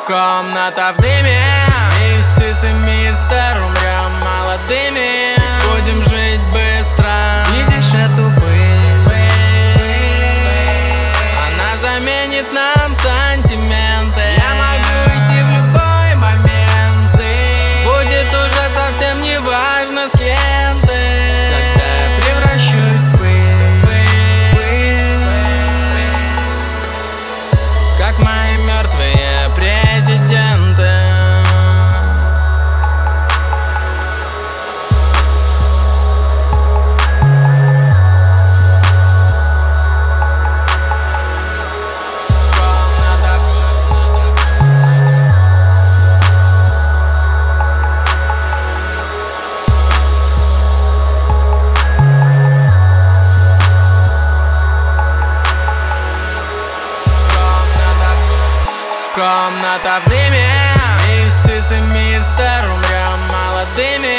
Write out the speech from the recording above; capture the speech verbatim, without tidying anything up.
Комната в дыме, миссис и мистер, умрем молодыми. Будем жить быстро, видишь эту пыль? Она заменит нам сантименты. Я могу идти в любой момент, и будет уже совсем не важно, с кем ты, когда я превращусь в пыль, как мои мертвые президенты. Комната в дыме, миссис и мистер, умрем молодыми.